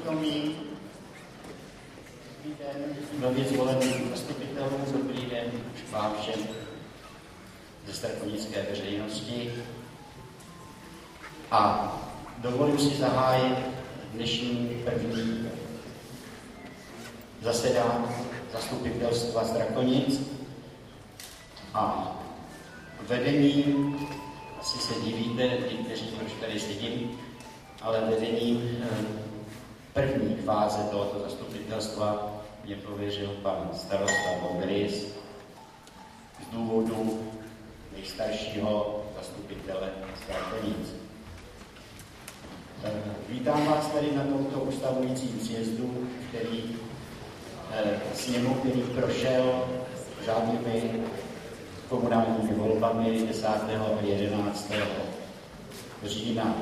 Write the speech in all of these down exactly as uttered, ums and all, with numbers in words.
přítomní, dobrý den nově zvoleným zastupitelům, dobrý den vám všem ze strakonické veřejnosti. A dovolím si zahájit dnešní první zasedání zastupitelstva Strakonic a vedením, asi se divíte, někteří, proč tady sedím, ale vedením první fáze tohoto zastupitelstva mě pověřil pan starosta Vogris z důvodu nejstaršího zastupitele Strakonic. Vítám vás tady na tomto ustavujícím sjezdu, který sněmu, který prošel řádnými komunálními volbami desátého a jedenáctého října.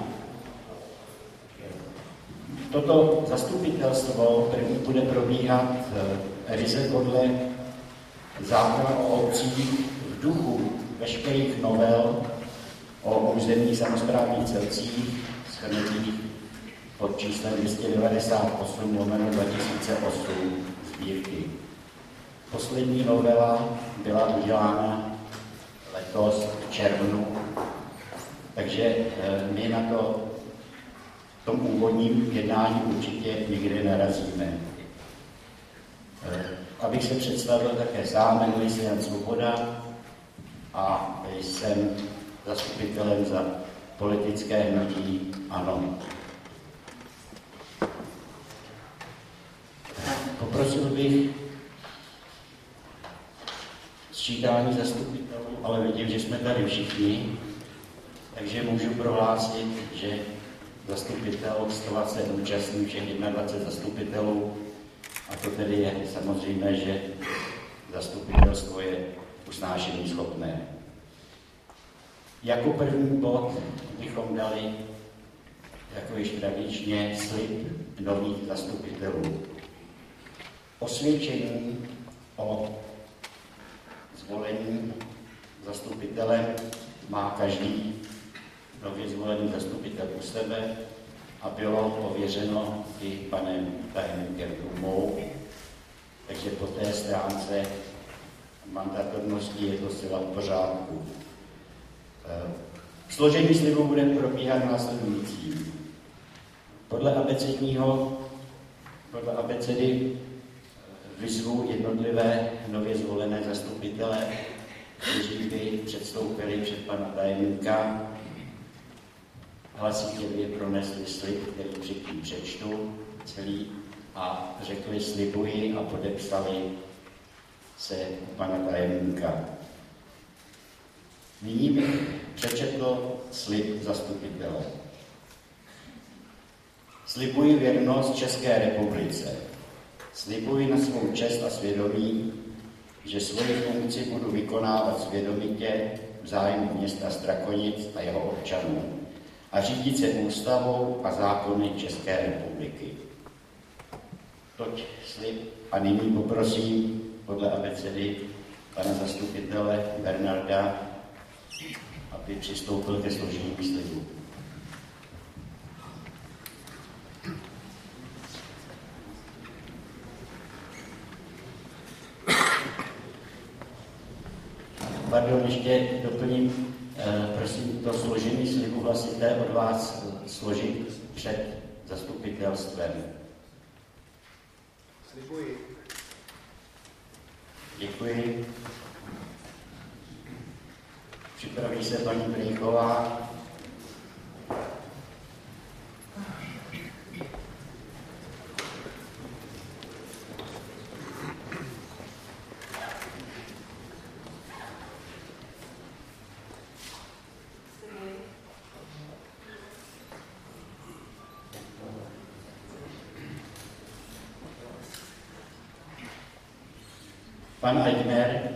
Toto zastupitelstvo první bude probíhat ryze podle zákona o obcích v duchu veškerých novel o územních samosprávných celcích shrnutých pod číslem dvě stě devadesát osm lomeno dva tisíce osm sbírky. Poslední novela byla udělána letos v červnu, takže my na to v tom úvodním jednání určitě nikdy narazíme. Abych se představil také sám, jmenuji se Jan Svoboda a jsem zastupitelem za politické hnutí ANO. Poprosil bych sčítání zastupitelů, ale vidím, že jsme tady všichni, takže můžu prohlásit, že zastupitelstva se účastní všech dvacet jedna zastupitelů a to tedy je samozřejmé, že zastupitelstvo je usnášení schopné. Jako první bod bychom dali, jako již tradičně, slib nových zastupitelů. Osvědčení o zvolení zastupitelem má každý nově zvolený zastupitel u sebe a bylo ověřeno i panem tajemníkem Krumou, takže po té stránce mandatornosti je to zcela v pořádku. Složení slibu bude probíhat následující. Podle abecedního, podle abecedy vyzvu jednotlivé nově zvolené zastupitele, kteří by předstoupili před pana tajemníka, hlasitě by pronesli slib, který předtím přečtu celý a řekli slibuji a podepsali se pana tajemníka. Nyní bych přečetl slib zastupitele. Slibuji věrnost České republice. Slibuji na svou čest a svědomí, že svoji funkci budu vykonávat svědomitě v zájmu města Strakonic a jeho občanů a řídit se ústavou a zákony České republiky. Toť slib a nyní poprosím podle abecedy pana zastupitele Bernarda, aby přistoupil ke složení slibu. Pardon, ještě doplním, eh, prosím, to složení slibu hlasité od vás složit před zastupitelstvem. Slibuji. Děkuji. Připraví se paní Brejchová. Pan Aigner.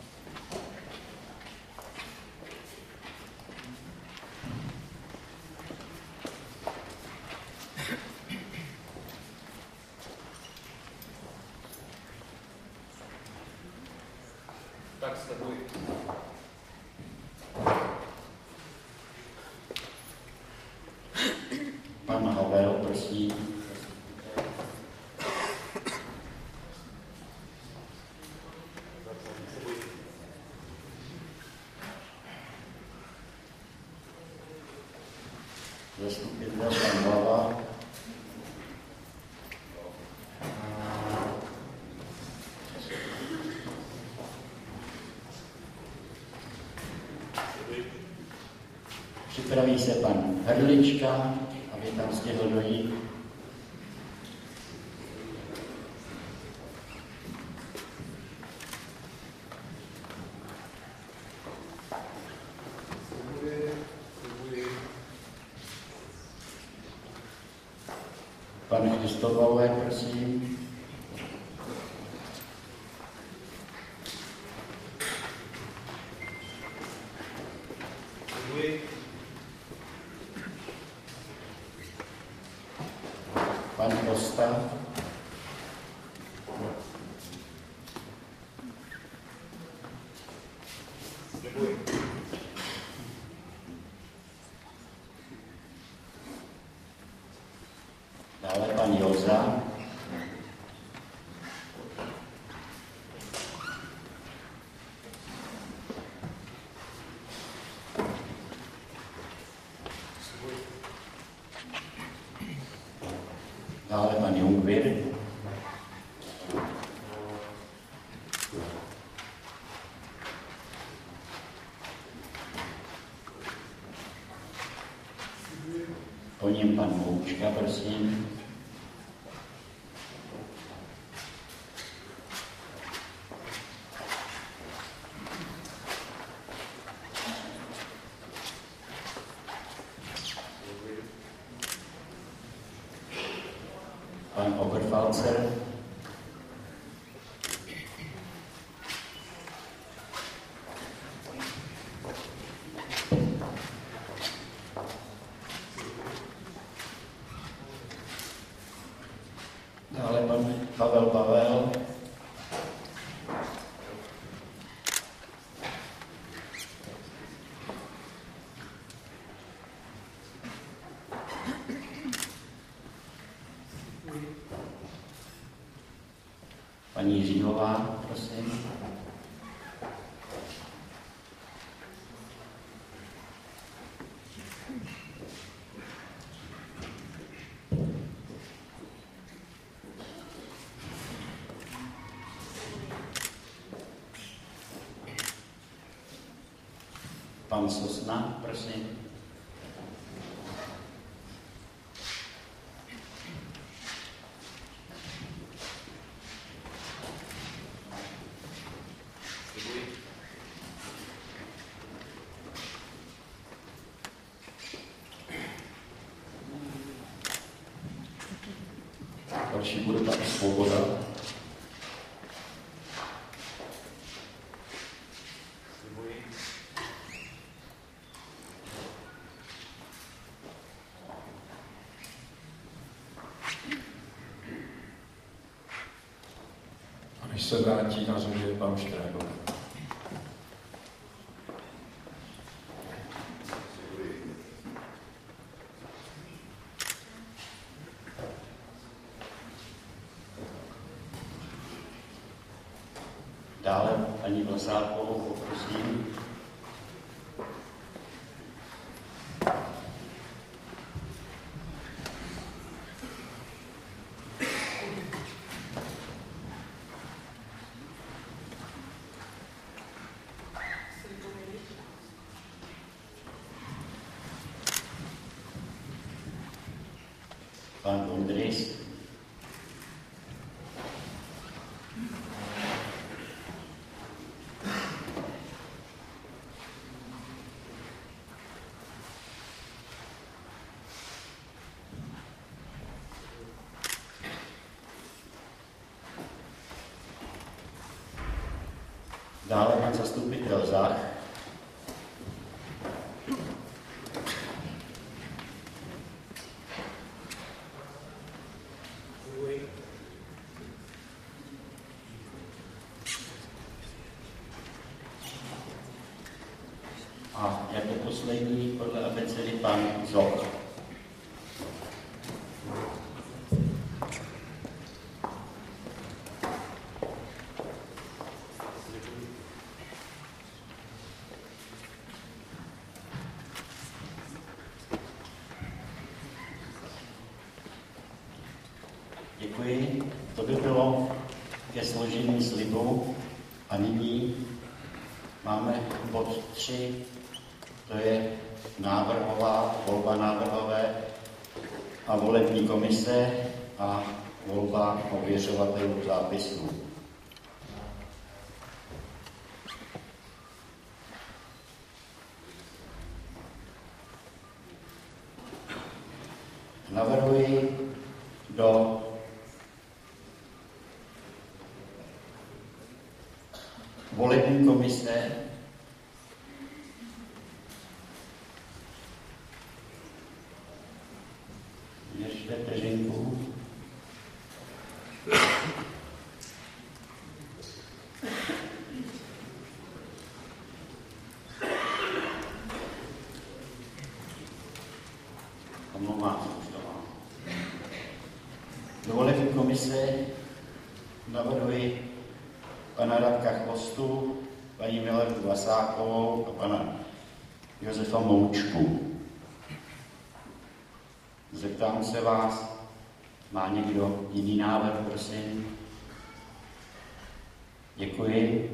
Tak slibuji. Pan Havel, prosím. Miloslav Hlava, připraví se pan Hrdlička, aby tam stihl dojít. Pan Christobauer, prosím. Pan Kosta. Dále pan Joza. Dále pan Jungwirth. Po něm pan Moučka, prosím. Pan Oberfalzer. Dále pan Pavel Pavel. Paní Jiříhová, prosím. Pan Sosna, prosím. Další bude pan Svoboda. A než se vrátí, na řadě je pan Štrágl. Dále paní Vlasákovou, poprosím. Pan Ondris. Dále pan zastupitel Zach. A jako poslední podle abecedy pan Zoch. Děkuji. To by bylo ke složení slibu. A nyní máme bod tři, to je návrhová, volba návrhové a volební komise a volba ověřovatelů zápisů. Navrhuji do volební komise ještě vteřinku. Omlouvám se, už to mám. Do volební komise navrhuji pana Radka Chvostu, paní Miladu Vlasákovou a pana Josefa Moučku. Zeptám se vás, má někdo jiný návrh, prosím? Děkuji.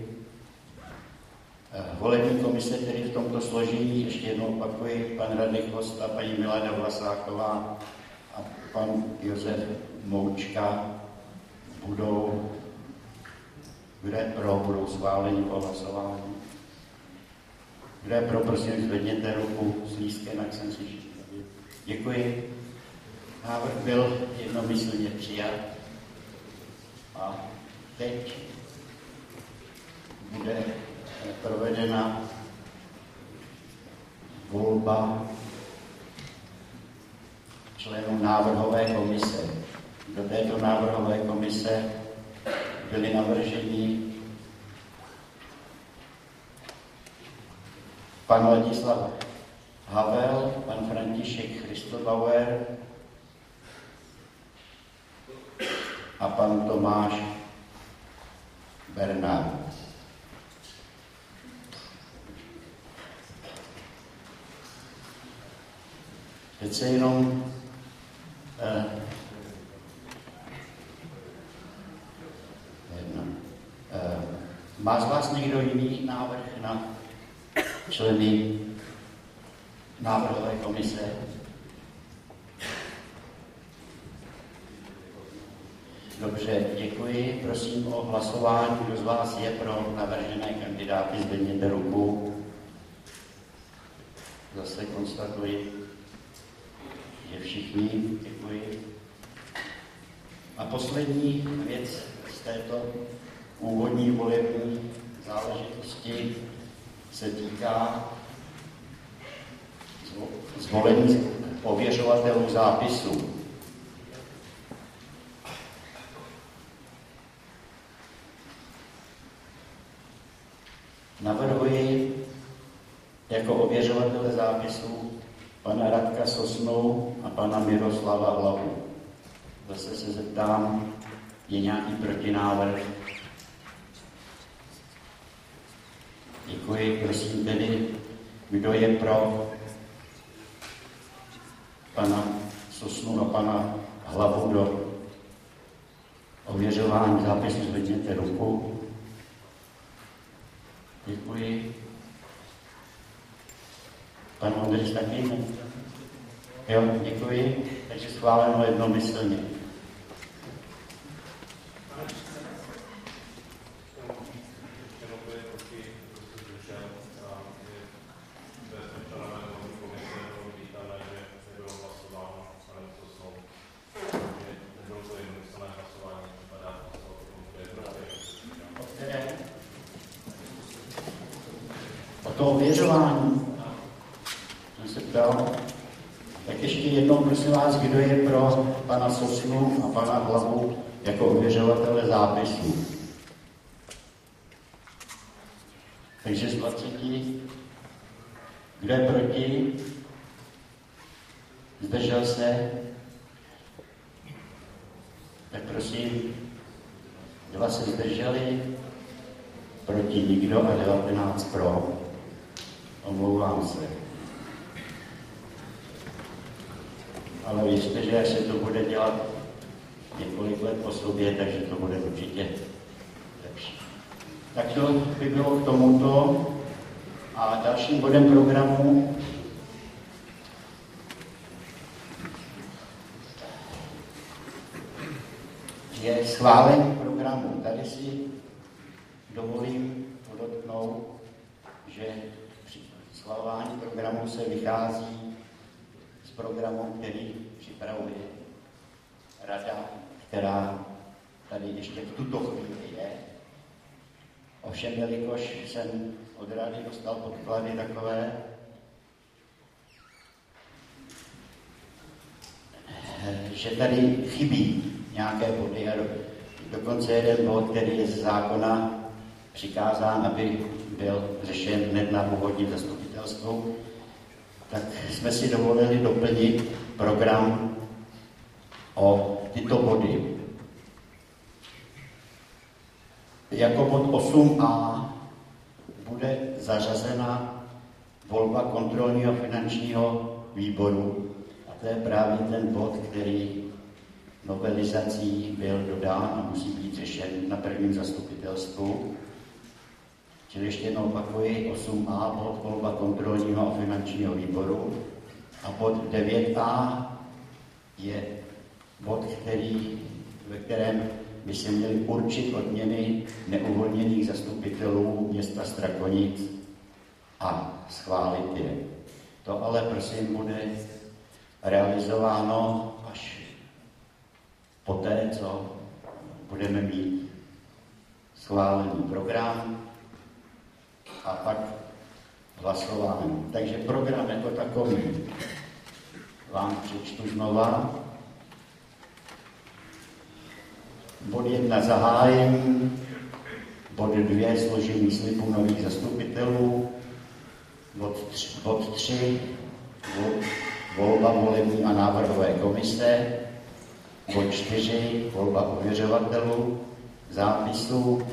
Volební komise tedy v tomto složení, ještě jednou opakuji, pan Radek Chvost a paní Milada Vlasáková a pan Josef Moučka budou, kdo je pro, budou schváleni po hlasování. Kdo je pro, prosím, zvedněte ruku s lístkem, jak jsem slyšel. Děkuji. Návrh byl jednomyslně přijat. A teď bude provedena volba členů návrhové komise. Do této návrhové komise byli navrženi pan Ladislav Havel, pan František Christobauer a pan Tomáš Bernard. Teď se jenom eh, jedna. Eh, má z vás někdo jiný návrh na členy návrhové komise? Dobře, děkuji. Prosím o hlasování. Kdo z vás je pro navržené kandidáty, zvedněte ruku. Zase konstatuji, že všichni. Děkuji. A poslední věc z této úvodní volební záležitosti se týká zvolení ověřovatelů zápisu. Navrhuji jako ověřovatele zápisu pana Radka Sosnou a pana Miroslava Hlavu. Zase se zeptám, je nějaký protinávrh? Děkuji, prosím tedy, kdo je pro pana Sosnu a pana Hlavu do ověřování zápisu, zvedněte ruku. Děkuji. Pan Ondřej taky? Jo, děkuji. Takže schváleno jednomyslně. To ověřování, jsem se ptal, tak ještě jednou prosím vás, kdo je pro pana Sosnu a pana Hlavu jako ověřovatele zápisů. Takže z dvaceti, kdo je proti, zdržel se, tak prosím, dva se zdrželi, proti nikdo a devatenáct pro. Omlouvám se. Ale věřte, že až se to bude dělat několik let po sobě, takže to bude určitě lepší. Tak to by bylo k tomuto. A dalším bodem programu je schválení programu. Tady si dovolím podotknout, že při schvalování programu se vychází z programu, který připravuje rada, která tady ještě v tuto chvíli je. Ovšem, jelikož jsem od rady dostal podklady takové, že tady chybí nějaké body a dokonce jeden bod, který je z zákona přikázán, aby byl řešen hned na původním zastupitelstvu, tak jsme si dovolili doplnit program o tyto body. Jako bod osm a bude zařazena volba kontrolního finančního výboru. A to je právě ten bod, který novelizací byl dodán a musí být řešen na prvním zastupitelstvu. Čili ještě jednou opakuji, osm a bod volba kontrolního a finančního výboru. A bod devět a je bod, který, ve kterém by se měly určit odměny neuvolněných zastupitelů města Strakonic a schválit je. To ale prosím bude realizováno až poté, co budeme mít schválený program a pak hlasování. Takže program jako takový vám přečtu znova. Bod jedna zahájení, bod dvě složení slibů nových zastupitelů, bod tři, bod tři volba volební a návrhové komise, bod čtyři volba ověřovatelů zápisů,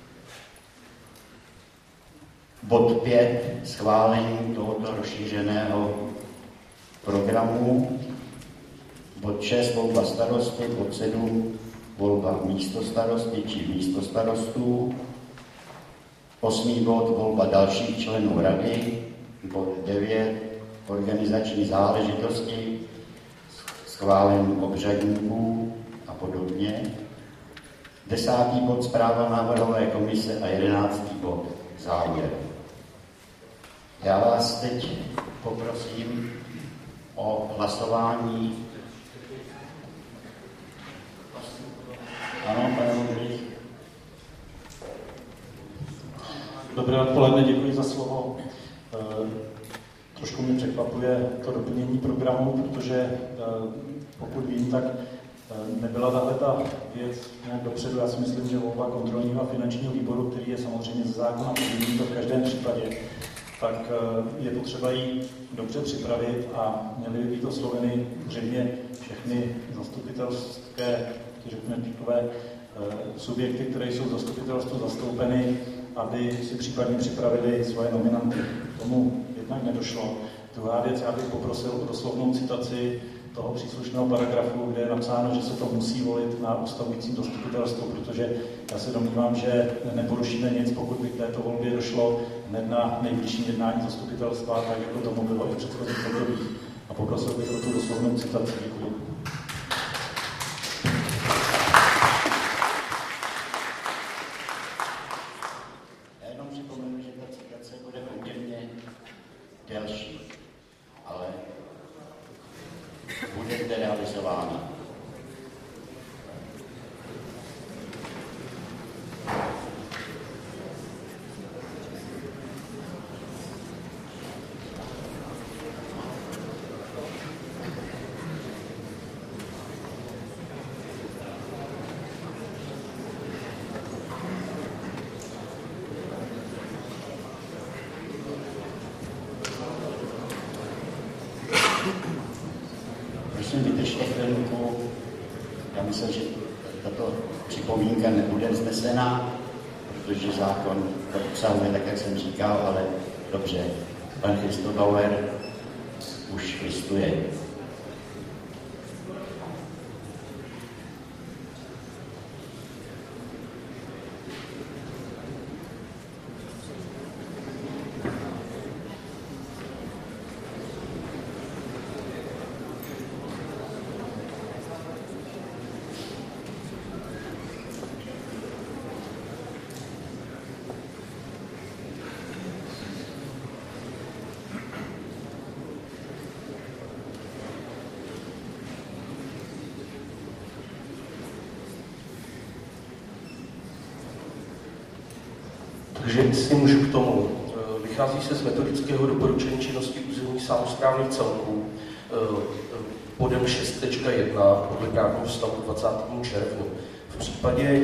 bod pět schválení tohoto rozšířeného programu, bod šest volba starosty, bod sedm volba místostarosty či místostarostů, osmý bod volba dalších členů rady, bod devět organizační záležitosti, schválení obřadníků a podobně, desátý bod zpráva návrhové komise a jedenáctý bod závěr. Já vás teď poprosím o hlasování. Ano, pane Ondřej. Dobré odpoledne, děkuji za slovo. E, trošku mě překvapuje to doplnění programu, protože e, pokud vím, tak e, nebyla tahle ta věc nějak dopředu. Já si myslím, že volba kontrolního a finančního výboru, který je samozřejmě ze zákona povinný to v každém případě, tak e, je potřeba ji dobře připravit a měly by být osloveny zřejmě všechny zastupitelské, řekněme, takové subjekty, které jsou v zastupitelstvu zastoupeny, aby si případně připravili svoje nominanty. K tomu jednak nedošlo. Druhá věc, já bych poprosil o doslovnou citaci toho příslušného paragrafu, kde je napsáno, že se to musí volit na ustavujícím zastupitelstvu, protože já se domnívám, že neporušíme nic, pokud by k této volbě došlo hned na nejbližším jednání zastupitelstva, tak jako tomu bylo i v předchozích obdobích. A poprosil bych o tu doslovnou citaci. Děkuji. delší, ale bude zde realizována. Prosím, vydržte chvilku. Já myslím, že tato připomínka nebude vznesená, protože zákon to obsahuje tak, jak jsem říkal, ale dobře, pan Christobauer už listuje. Takže jestli můžu k tomu, vychází se z metodického doporučení činnosti územních samosprávných celků bodem šest tečka jedna podle právního stavu dvacátého června. V případě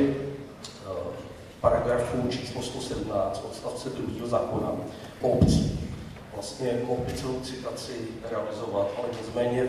paragrafu číslo sto sedmnáct odstavce druhého zákona o obcích vlastně mohl by celou citaci realizovat, ale nicméně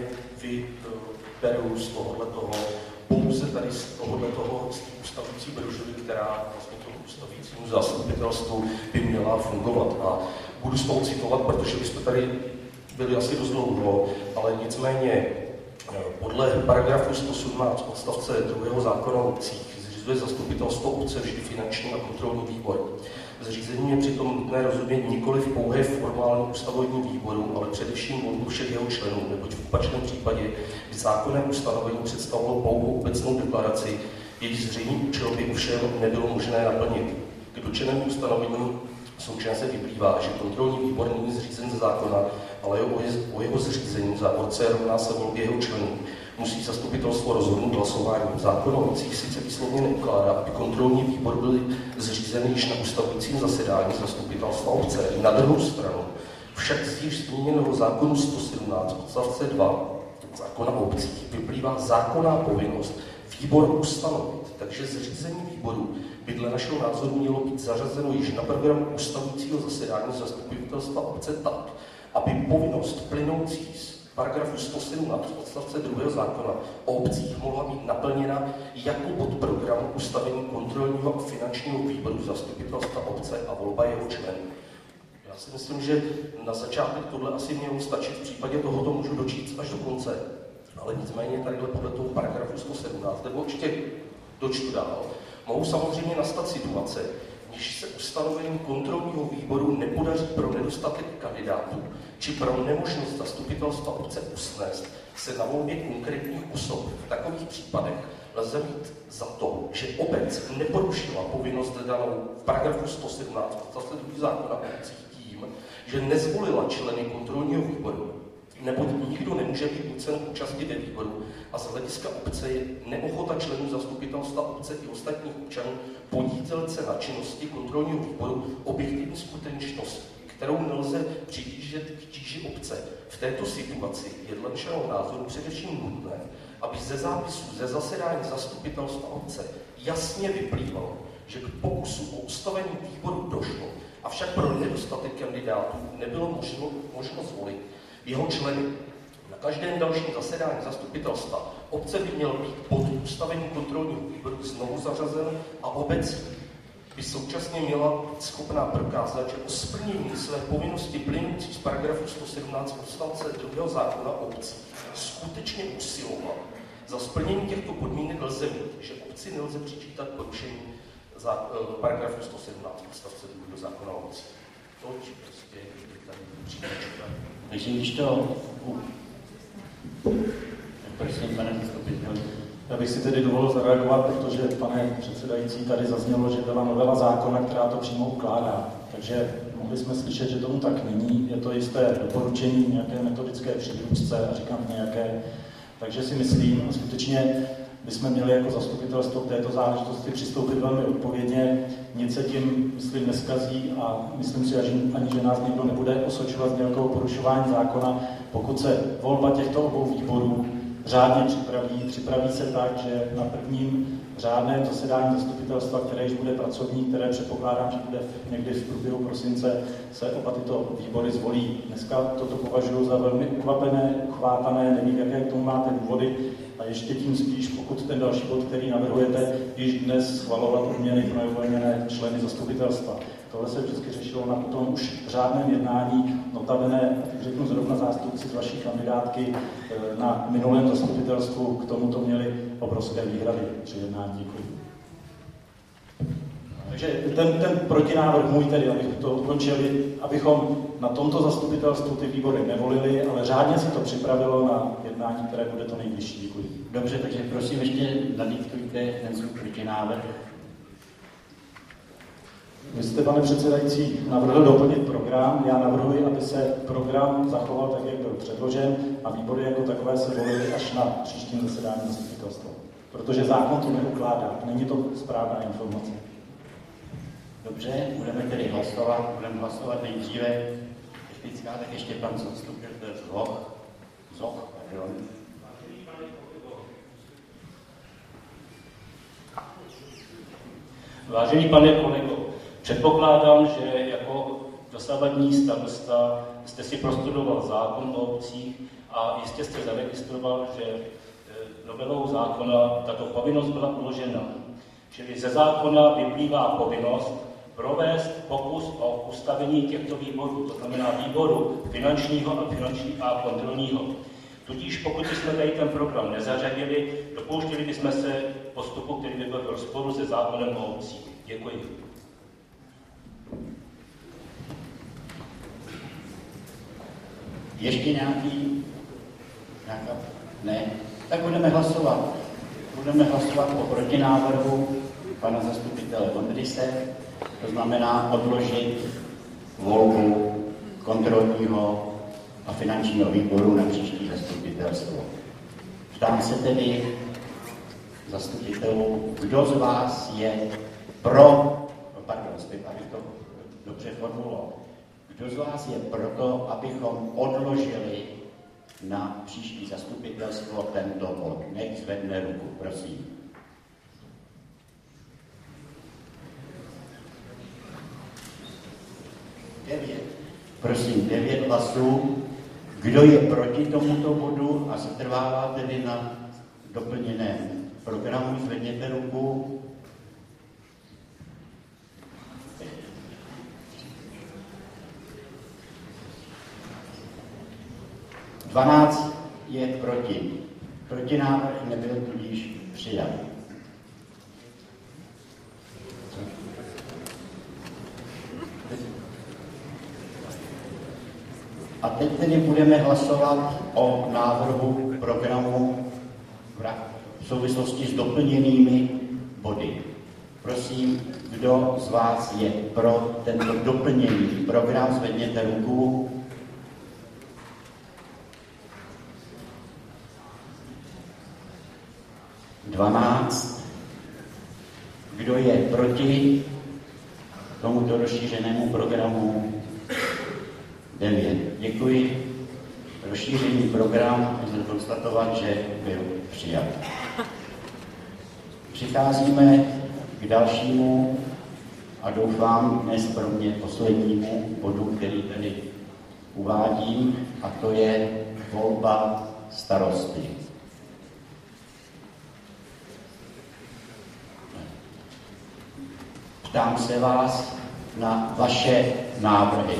vyberu z tohohle toho, pouze tady z tohohle toho z ústavující brožury, která vlastně tomu ústavujícímu zastupitelstvu by měla fungovat. A budu z toho citovat, protože byste tady byli asi dost dlouho, ale nicméně podle paragrafu sto sedmnáct odstavce druhého zákona o obcích zřizuje zastupitelstvo obce vždy finanční a kontrolní výbor. Zřízení je přitom nutné rozumět nikoli v pouhé formální ústavním výboru, ale především volbu všech jeho členů, neboť v opačném případě by zákonné ustanovení představovalo pouhou obecnou deklaraci, jejíž zřejmý účel by ovšem nebylo možné naplnit. K dotčenému ustanovení současně se vyplývá, že kontrolní výbor není zřízen ze zákona, ale o jeho zřízení závorce rovná se volbě jeho členů. Musí zastupitelstvo rozhodnout hlasováním. Zákon o obcích sice výslovně neukládá, aby kontrolní výbor byl zřízen již na ustavujícím zasedání zastupitelstva obce. Na druhou stranu však z již zmíněného zákonu sto sedmnáct odstavce dva zákona o obcích vyplývá zákonná povinnost výbor ustanovit. Takže zřízení výboru by dle našeho názoru mělo být zařazeno již na program ustavujícího zasedání zastupitelstva obce tak, aby povinnost plynoucí z paragrafu sto sedmnáct odstavce druhého zákona o obcích mohla být naplněna jako bod programu ustavení kontrolního a finančního výboru zastupitelstva obce a volba jeho členů. Já si myslím, že na začátek tohle asi mělo stačit, v případě tohoto můžu dočíst až do konce, ale nicméně tadyhle podle toho paragrafu sto sedmnáct, nebo ještě dočtu dál, mohou samozřejmě nastat situace, když se ustanovení kontrolního výboru nepodaří pro nedostatek kandidátů či pro nemožnost zastupitelstva obce usnést se na volbě konkrétních osob. V takových případech lze mít za to, že obec neporušila povinnost danou v paragrafu sto sedmnáct odstavce druhého zákona o obcích tím, že nezvolila členy kontrolního výboru, neboť nikdo nemůže být nucen k účasti ve výboru a z hlediska obce je neochota členů zastupitelstva obce i ostatních občanů podílet se na činnosti kontrolního výboru objektivní skutečnost, kterou nelze přitížit k tíži obce. V této situaci je dle našeho názoru především nutné, aby ze zápisu ze zasedání zastupitelstva obce jasně vyplývalo, že k pokusu o ustavení výboru došlo, avšak pro nedostatek kandidátů nebylo možno, možno zvolit jeho členy. Na každém dalším zasedání zastupitelstva obce by měl být pod ustavení kontrolního výboru znovu zařazen a obec by současně měla být schopná prokázat, že o splnění své povinnosti plynoucí z paragrafu sto sedmnáct odstavce druhého zákona o obcích skutečně usilovala. Za splnění těchto podmínek lze mít, že obci nelze přičítat porušení za, uh, paragrafu sto sedmnáct odstavce druhého zákona o obcích. Toť prostě je tady příčka. Takže když to... Prosím, pane zastupitel. Já bych si tedy dovolil zareagovat, protože, pane předsedající, tady zaznělo, že byla novela zákona, která to přímo ukládá. Takže mohli jsme slyšet, že tomu tak není. Je to jisté doporučení, nějaké metodické příručce a říkám nějaké. Takže si myslím, skutečně bychom měli jako zastupitelstvo k této záležitosti přistoupit velmi odpovědně. Nic se tím, myslím, neskazí a myslím si, že ani že nás někdo nebude osočovat z nějakého porušování zákona, pokud se volba těchto obou výborů řádně připraví. Připraví se tak, že na prvním řádném zasedání zastupitelstva, které již bude pracovní, které předpokládám, že bude někdy v průběhu prosince, se oba tyto výbory zvolí. Dneska toto považuji za velmi ukvapené, uchvátané, nevím, jaké k tomu máte důvody a ještě tím spíš, pokud ten další bod, který navrhujete, již dnes schvalovat odměny pro neuvolněné členy zastupitelstva. Tohle se vždycky řešilo na potom už řádném jednání, notabene, teď řeknu zrovna zástupci z vaší kandidátky na minulém zastupitelstvu, k tomuto měli obrovské výhrady při jednání. Děkuji. Takže ten, ten protinávrh můj tedy, abych to ukončili, abychom na tomto zastupitelstvu ty výbory nevolili, ale řádně se to připravilo na jednání, které bude to nejbližší. Děkuji. Dobře, takže prosím ještě nadiktujte ten svůj protinávrh. Vy jste, pane předsedající, navrhl doplnit program. Já navrhuji, aby se program zachoval tak, jak byl předložen a výbory jako takové se volily až na příštím zasedání zastupitelstva. Protože zákon to neukládá. Není to správná informace. Dobře, budeme tedy hlasovat. Budeme hlasovat nejdříve. Technická, tak ještě pan zastupitel Zoch. Zoch, pardon. Vážený pane kolego, předpokládám, že jako dosavadní starosta jste si prostudoval zákon o obcích a jistě jste zaregistroval, že novelou zákona tato povinnost byla uložena. Čili ze zákona vyplývá povinnost provést pokus o ustavení těchto výborů, to znamená výboru finančního a finanční a kontrolního. Tudíž pokud jsme tady ten program nezařadili, dopouštěli bychom se postupu, který by byl v rozporu se zákonem o obcích. Děkuji. Ještě nějaký? Nějaká? Ne? Tak budeme hlasovat. Budeme hlasovat o protinávrhu pana zastupitele Vondrise, to znamená odložit volbu kontrolního a finančního výboru na příští zastupitelstvo. Ptám se tedy zastupitelů, kdo z vás je pro, pardon, abych to dobře formuloval, kdo z vás je proto, abychom odložili na příští zastupitelstvo tento bod? Nech zvedne ruku, prosím. Devět. Prosím, devět hlasů. Kdo je proti tomuto bodu a setrvává tedy na doplněném programu, zvedněte ruku. dvanáct je proti. Protinávrh nebyl tudíž přijat. A teď tedy budeme hlasovat o návrhu programu v souvislosti s doplněnými body. Prosím, kdo z vás je pro tento doplněný program, zvedněte ruku. dvanáct. Kdo je proti tomuto rozšířenému programu? devět. Děkuji. Rozšířený program, můžeme konstatovat, že byl přijat. Přicházíme k dalšímu a doufám dnes pro mě poslednímu bodu, který tady uvádím, a to je volba starosty. Ptám se vás na vaše návrhy.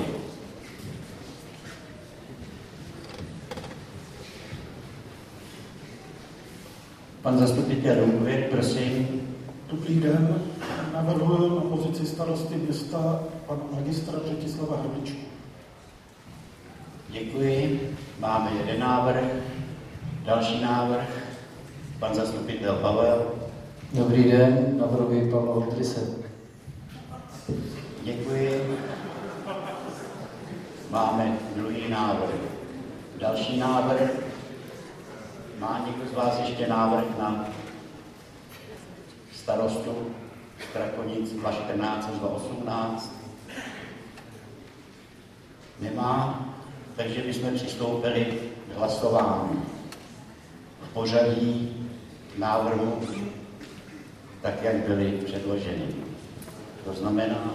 Pan zastupitel Rungvěd, prosím. Dobrý den. Navrhuji na pozici starosty města pana magistra Řetislava Hrdličku. Děkuji. Máme jeden návrh. Další návrh. Pan zastupitel Pavel. Dobrý den. Navrhuji Pavla Vondrise. Děkuji. Máme druhý návrh. Další návrh. Má někdo z vás ještě návrh na starostu Strakonic dva tisíce čtrnáct až dva tisíce osmnáct? Nemá, takže bychom přistoupili k hlasování v pořadí návrhu, tak jak byly předloženy. To znamená,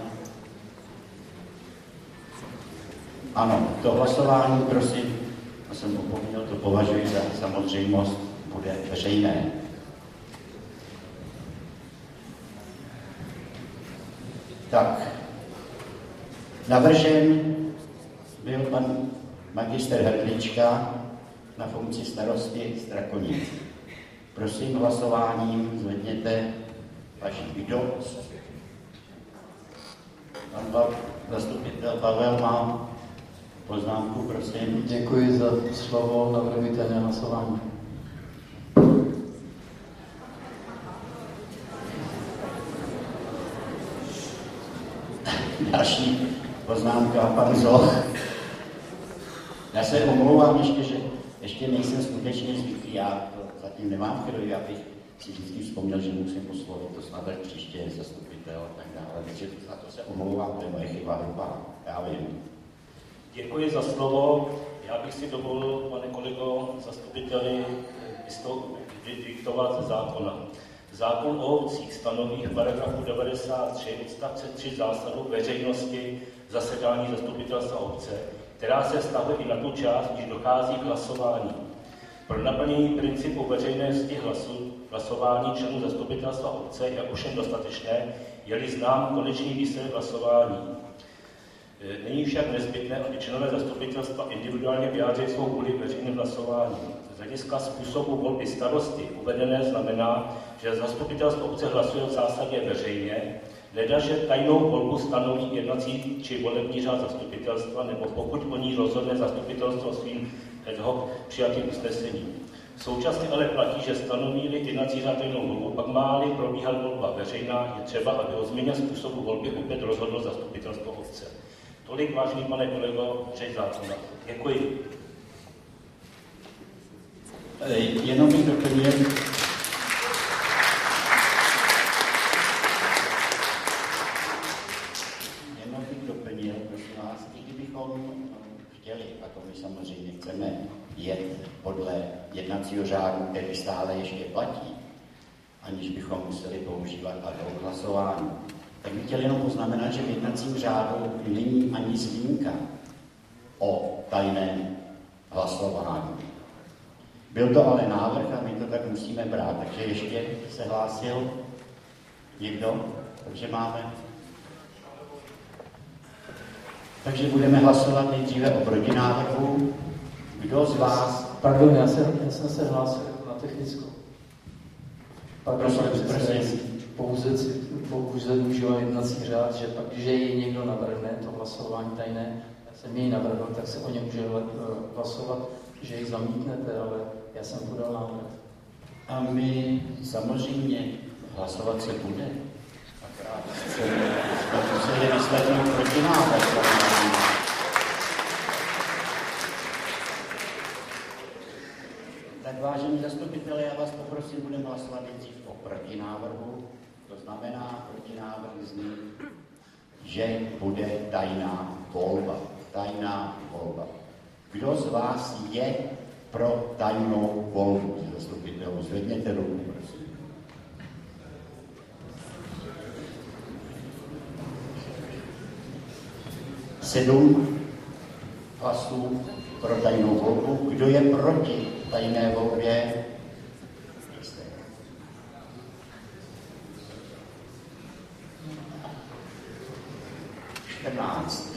ano, to hlasování, prosím, to jsem opomněl, to považuji za samozřejmost, bude veřejné. Tak, navržen byl pan magistr Hrdlička na funkci starosty Strakonic. Prosím, hlasováním zvedněte vaši kdo. Pan zastupitel Pavel má poznámku, prosím. Děkuji za slovo, navrhuji tajné hlasování. Další poznámka, pan Zoch. Já se omlouvám ještě, že ještě nejsem skutečně zvyklý, já to zatím nemám v krvi, abych si vždycky vzpomněl, že musím oslovit, to snad tak příště je zastupitel a tak dále. Takže za to se omlouvám, to je moje chyba, chyba. Já vím. Děkuji za slovo. Já bych si dovolil, pane kolego zastupiteli, diktovat zákona. Zákon o obcích stanoví v paragrafu devadesát tři odstavce tři zásadu veřejnosti zasedání zastupitelstva obce, která se vztahuje i na tu část, když dochází k hlasování. Pro naplnění principu veřejnosti hlasu, hlasování členů zastupitelstva obce je ovšem dostatečné, je-li znám konečný výsledek hlasování. Není však nezbytné, aby členové zastupitelstva individuálně vyjádřili svou vůli veřejným hlasováním. Z hlediska způsobu volby starosty uvedené znamená, že zastupitelstvo obce hlasuje v zásadě veřejně, leda, že tajnou volbu stanoví jednací či volební řád zastupitelstva, nebo pokud o ní rozhodne zastupitelstvo svým ad hoc přijatým usnesením. Současně ale platí, že stanoví-li jednací řád tajnou volbu, pak má-li probíhat volba veřejná, je třeba, aby o změně způsobu volby opět rozhodlo zastupitelstvo obce. Tolik, vážený pane kolego, řeč zákona. Děkuji. Jenom bych doplnil, jenom bych doplnil, prosím vás, i kdybychom chtěli, a to my samozřejmě chceme jet podle jednacího řádu, který stále ještě platí, aniž bychom museli používat ad hoc hlasování, tak bych chtěl jenom poznamenat, že v jednacím řádu není ani zmínka o tajném hlasování. Byl to ale návrh a my to tak musíme brát. Takže ještě se hlásil někdo, takže máme. Takže budeme hlasovat nejdříve o protinávrhu. Kdo z vás... Pardon, já, se, já jsem se hlásil na technickou. Pardon, prosím, prosím. Pouze, pouze užívá jednací řád, že pak, když jej někdo navrhne, to hlasování tajné, já jsem jej navrhl, tak se o něm může hlasovat, že jej zamítnete, ale já jsem podal návrh. A my samozřejmě hlasovat se bude. Akorát jsme museli vyslechnout protinávrh. Tak vážení zastupitelé, já vás poprosím, budeme hlasovat nejdřív o protinávrhu. To znamená, protinávrh zní, že bude tajná volba. Tajná volba. Kdo z vás je pro tajnou volbu zastupitelů? Zvedněte ruku, prosím. Sedm hlasů pro tajnou volbu. Kdo je proti tajné volbě? čtrnáct.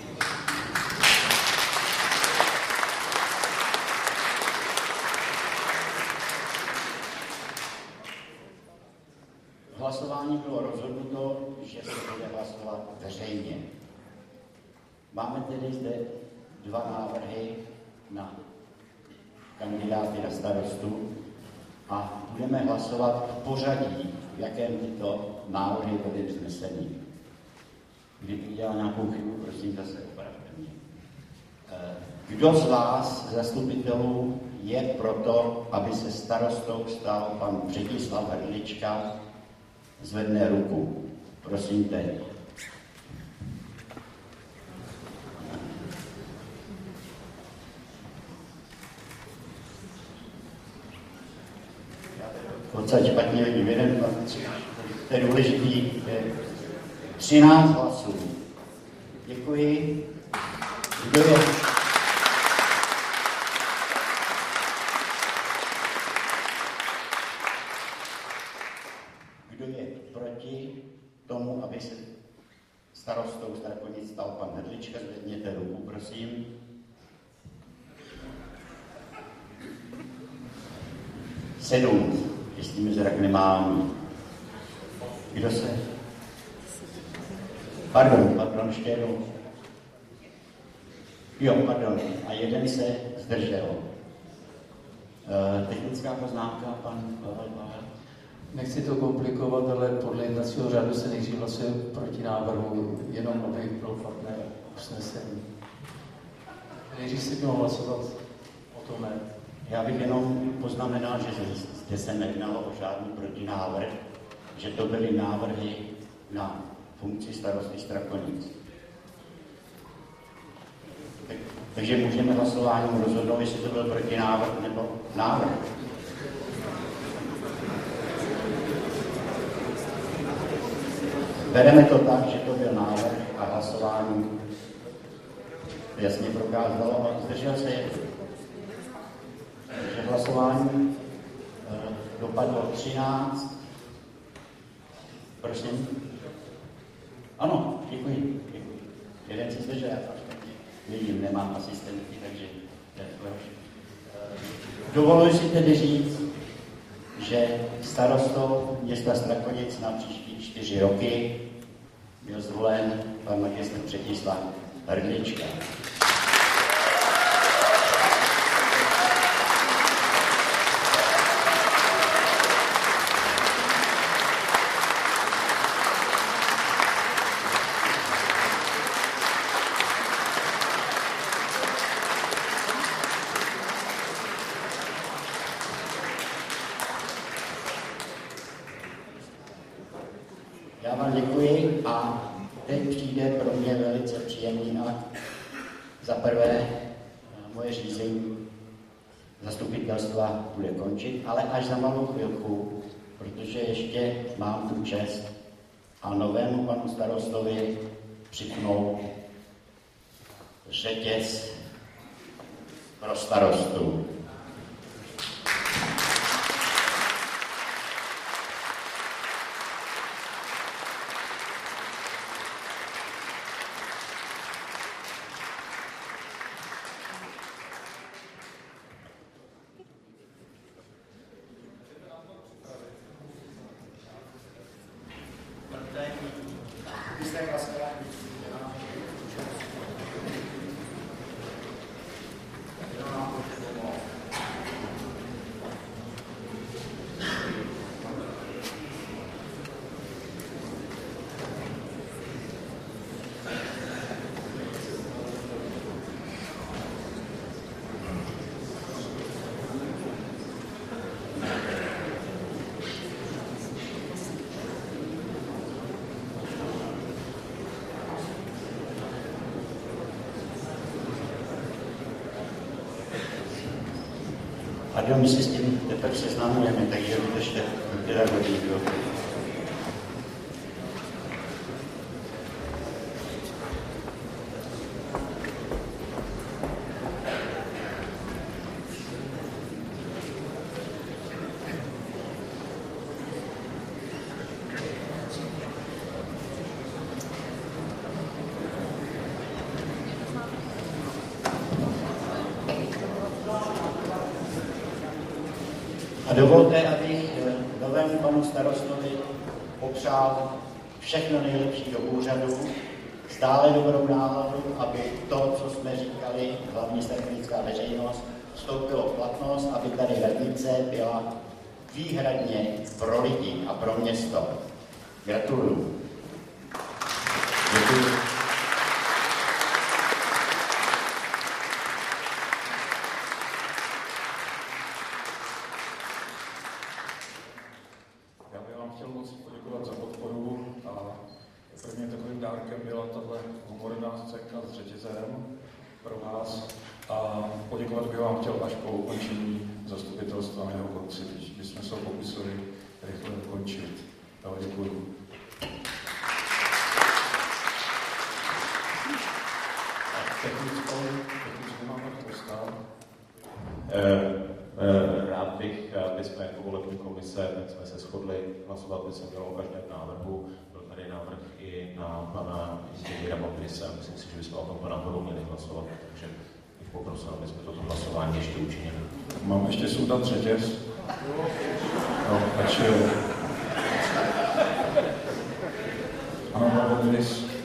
Hlasování bylo rozhodnuto, že se bude hlasovat veřejně. Máme tedy zde dva návrhy na kandidáty na starostu a budeme hlasovat v pořadí, v jakém tyto návrhy byly vzneseny. Kdybych dělal nějakou chybu, prosím, zase opravdu mě. Kdo z vás, zastupitelů, je proto, aby se starostou stal pan Břetislav Hrdlička? Zvedne ruku. Prosím teď. Odsaď špatně vidím, jeden, dva, tři. To je důležitý. třináct hlasů. Děkuji. Kdo je? Kdo je proti tomu, aby se starostou Strakonic stal pan Hrdlička? Zvedněte ruku, prosím. Sedm. Jestli mi zrak nemám. Kdo se? Pardon, pardon, ještě jednou. Jo, pardon. A jeden se zdržel. E, technická poznámka, pan Pavel Pavel. Nechci to komplikovat, ale podle jednacího řádu se nejdřív hlasuje proti návrhu, jenom aby bylo platné usnesení. Nejdřív si měl hlasovat o tom ne. Já bych jenom poznamenal, že kde se nejednalo o žádný protinávrh, že to byly návrhy na funkci starosty Strakonic. Tak, takže můžeme hlasováním rozhodnout, jestli to byl protinávrh nebo návrh. Bereme to tak, že to byl návrh a hlasování jasně prokázalo a zdržel se jedno. Takže hlasování e, dopadlo třináct. Prosím. Ano, děkuji. děkuji. Jeden se zdržel, já vidím, nemám asistenty, takže to je lepší. Dovoluji si tedy říct, že starostou města Strakonic na příští čtyři roky byl zvolen pan magistr Přetislav Hrdlička. Já vám děkuji a teď přijde pro mě velice příjemný akt. Za prvé moje řízení zastupitelstva bude končit, ale až za malou chvilku, protože ještě mám tu čest a novému panu starostovi připnout řetěz pro starostu. Pardon, my si s tím teprve seznamujeme, takže vydržte teda hodinu. A dovolte, abych novému panu starostovi popřál všechno nejlepší do úřadu, stále dobrou náladu, aby to, co jsme říkali, hlavně strategická veřejnost, vstoupilo v platnost, aby tady radnice byla výhradně pro lidi a pro město. Gratuluju. Děkuji. s řetězem pro vás a poděkovat bych vám chtěl až po ukončení zastupitelstva na jeho konci, když bychom se pokusili rychle ukončit. Já děkuji. Technickou, technickou máme dostat. Rád bych, aby jsme jako volební komise, tak jsme se shodli, hlasovat by se mělo o každém návrhu. Byl tady návrh i na pana inženýra Maprise a myslím si, že bychom o tomto návrhu měli hlasovat, takže bych poprosil, aby jsme toto hlasování ještě učinili. Mám ještě sundat řetěz. No, takže... Ano, mám Miris.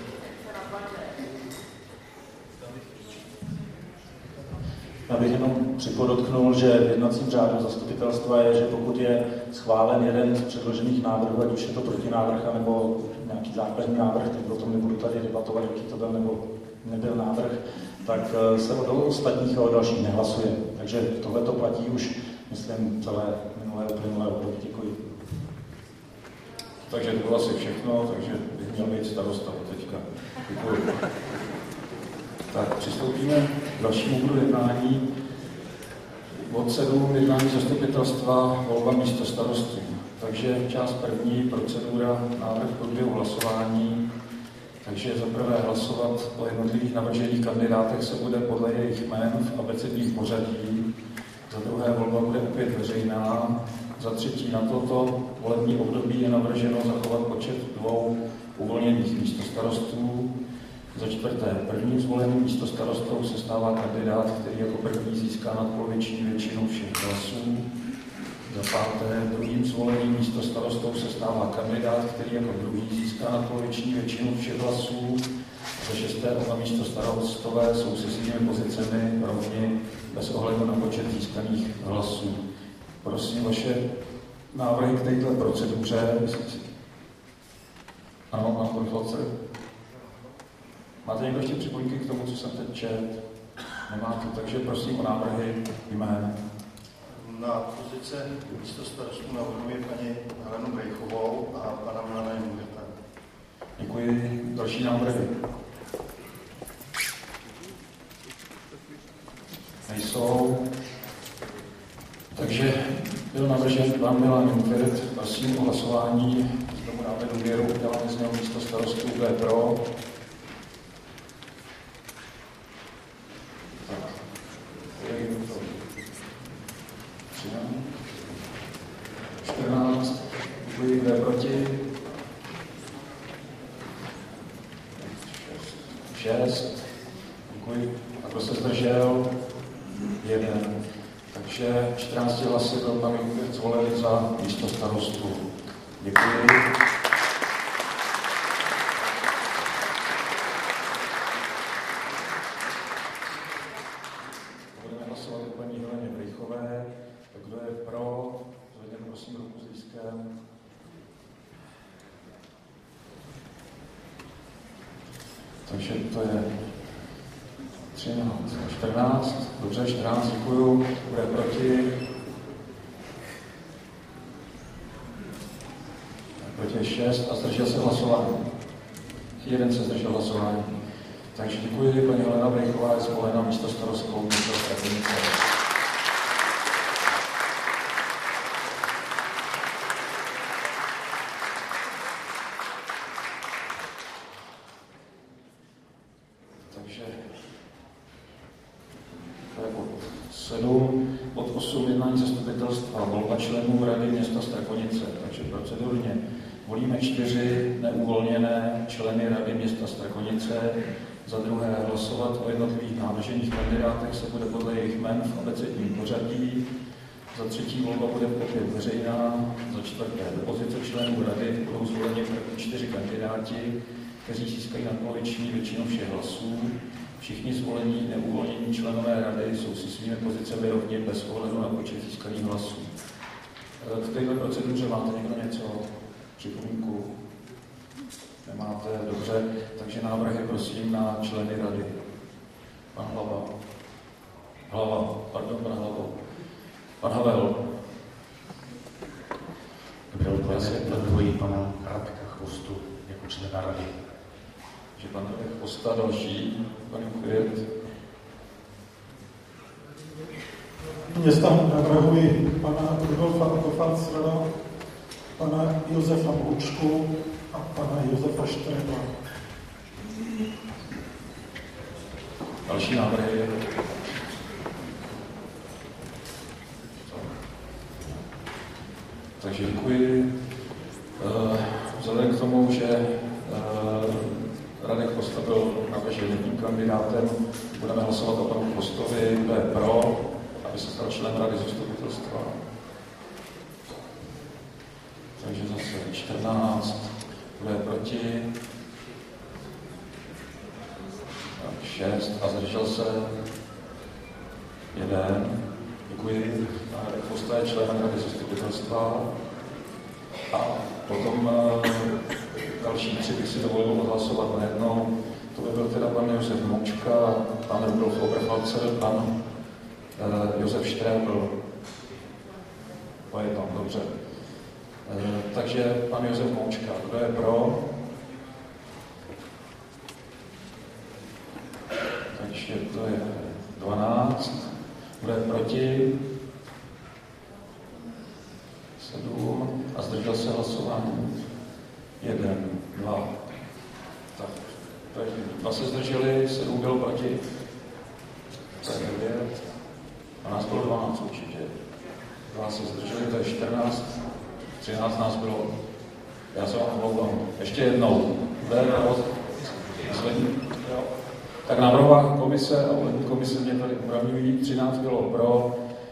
Já bych jenom připodotknul, že v jednacím řádu zastupitelstva je, že pokud je schválen jeden z předložených návrhů, ať už je to protinávrh nebo nějaký základní návrh, tak o tom nebudu tady debatovat, jaký to byl nebo nebyl návrh, tak se o ostatních a o dalších nehlasuje. Takže tohle to platí už, myslím, celé minulé plynulé, uplynulé období. Děkuji. Takže to bylo asi všechno, takže bych měl být starosta teďka. Děkuji. Tak přistoupíme k dalšímu bodu jednání. Bod sedm, jednání zastupitelstva, volba místo starostů. Takže část první, procedura, návrh průběhu hlasování. Takže za prvé hlasovat o jednotlivých navržených kandidátech se bude podle jejich jmen v abecedním pořadí. Za druhé volba bude opět veřejná. Za třetí na toto volební období je navrženo zachovat počet dvou uvolněných místostarostů. Za čtvrté, prvním zvoleným místostarostou se stává kandidát, který jako první získá nadpoloviční většinu všech hlasů. Za páté, druhým zvoleným místostarostou se stává kandidát, který jako druhý získá nadpoloviční většinu všech hlasů. Za šesté, oba místostarostové jsou se svými pozicemi rovni bez ohledu na počet získaných hlasů. Prosím vaše návrhy k této proceduře. Ano, pan Korfalcer. Máte někdo ještě připomínky k tomu, co jsem teď čet? Nemáte, takže prosím o návrhy jmén. Na pozice místostarostu navrhuje paní Helenu Brejchovou a pana Milana Jungerta. Děkuji. Další návrhy. Nejsou. Takže byl navržen pan Milan Jungert. Prosím o hlasování. Tomu dáme důvěru. Uděláme z něho místo starostů. Kdo je pro? čtrnáct. Děkuji. Kdo je proti? šest. Děkuji. A kdo se zdržel? jeden. Takže čtrnáct hlasy byl pan Jungert zvolen za místo starostu. Děkuji. Budeme hlasovat o paní Heleně Brejchové. Kdo je pro? Zvedněte prosím ruku s lístkem. Takže to je třináct, čtrnáct, dobře, čtrnáct, děkuju, bude proti. Proti je šest a zdržel se hlasování. Jeden se zdržel hlasování. Takže děkuji, paní Helena Brejchová je zvolena místo starostkou města Strakonice. Takže to je bod sedm, bod osm, jednání zastupitelstva, volba členů rady města Strakonice. Takže procedurně volíme čtyři neuvolněné členy rady města Strakonice. Za druhé hlasovat o jednotlivých navržených kandidátech se bude podle jejich jmen v abecedním pořadí. Za třetí volba bude opět veřejná. Za čtvrté do pozice členů rady budou zvoleni první čtyři kandidáti, kteří získají nadpoloviční většinu všech hlasů. Všichni zvolení neuvolnění členové rady jsou si svými pozicemi rovni bez ohledu na počet získaných hlasů. K této proceduře máte někdo něco? Připomínku? Nemáte? Dobře. Takže návrhy prosím na členy rady. Pan Hlava. Hlava. Pardon, pan Hlava. Pan Havel. Dobré odpoledne. Navrhuji pana Radka Chvostu jako člena rady. Že pan Radek Chvosta, další, pan Jungert. Města navrhuji pana Rudolfa Kofalcera, pana Josefa Boučku a pana Josefa Štrebla. Další návrhy. Takže děkuji. Vzhledem k tomu, že Radek Chvosta byl navržen jedním kandidátem, budeme hlasovat o panu Chvostovi, kdo je pro, aby se stal člen rady zastupitelstva. Takže zase čtrnáct, kdo je proti, šest a zdržel se jeden. Děkuji. Radek Chvosta je členem rady zastupitelstva. A potom další tři bych si dovolil odhlasovat najednou. To by byl teda pan Josef Moučka, pan Rudolf Oberfalzer, pan uh, Josef Štrebl. O jednom, dobře. E, takže pan Josef Moučka, kdo je pro? Takže to je dvanáct. Kdo je proti? sedm. A zdržel se hlasování? jeden, dva. Tak, takže dva se zdrželi, sedm bylo proti. To je devět. A nás bylo dvanáct určitě. dva se zdrželi, to je čtrnáct. třináct nás bylo. Já se vám omlouvám. Ještě jednou. Kdo je pro? Tak návrhová komise a volební komise mě tady upravňují. třináct bylo pro.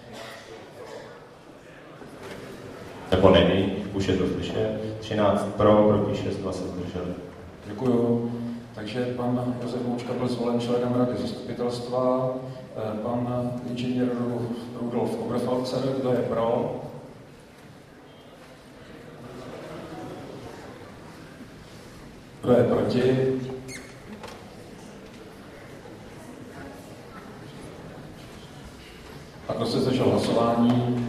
Nebo není, už je to slyšet. třináct pro, proti šest, dva se zdrželi. Děkuju. Takže pan Josef Moučka byl zvolen členem rady zastupitelstva. Pan inženýr Rudolf Oberfalzer, kdo je pro? Kdo je proti? A kdo se zdržel hlasování?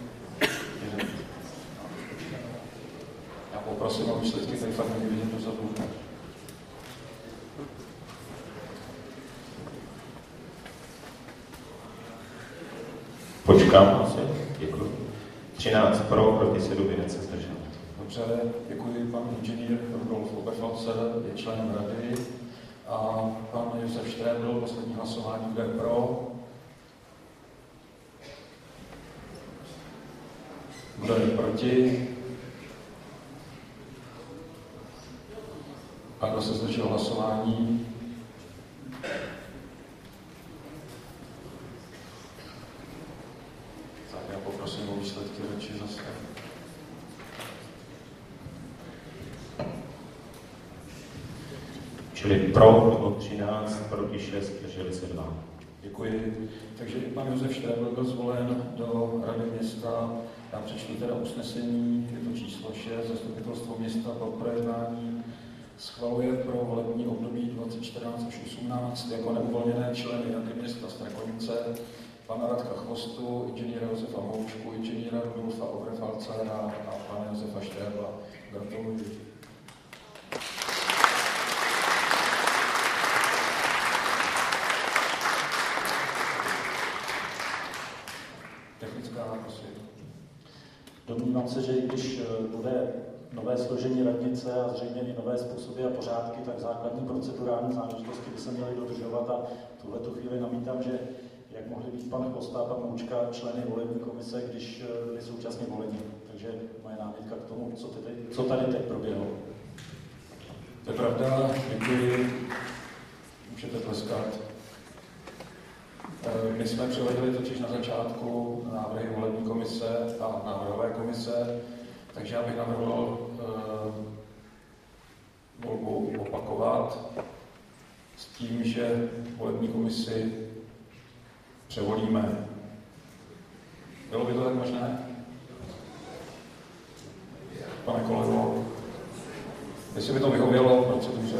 Já poprosím o výsledky, tady fakt nevidím dozadu. Počkám asi. Děkuji. třináct pro, proti sedm, jeden se zdržel. Dobře, děkuji. Pan inženýr Rudolf Oberfalzer je členem rady. A pan Josef Štrebl, poslední hlasování, kdo je pro? Kdo je proti? A kdo se zdržel hlasování? Tak já poprosím o výsledky radši zase. Čili pro bylo třináct, proti šest, zdrželi se dva. Děkuji. Takže i pan Josef Štrebl byl zvolen do Rady města. Já přečtu teda usnesení, je to číslo šest, zastupitelstvo města pro projednání schvaluje pro volební období dvacet čtrnáct až osmnáct jako neuvolněné členy Rady města Strakonice pana Radka Chvostu, inženýra Josefa Moučku, inženýra Rudolfa Oberfalzera a pana Josefa Štrebla. Gratuluji. Technická, prosím. Domnívám se, že i když bude nové složení radnice a zřejmě i nové způsoby a pořádky, tak základní procedurální záležitosti by se měly dodržovat a v tuhletu chvíli namítám, že jak mohli být pan Chvosta a pan Moučka členy volební komise, když byli současně voleni. Takže moje námitka k tomu, co, tady, co tady teď proběhlo. To je pravda, děkuji. Můžete tleskat. My jsme přivedli totiž na začátku návrhy volební komise a návrhové komise, takže já bych navrhl uh, volbu opakovat s tím, že volební komisi převolíme. Bylo by to tak možné? Pane kolego, jestli by to vyhovělo proceduře.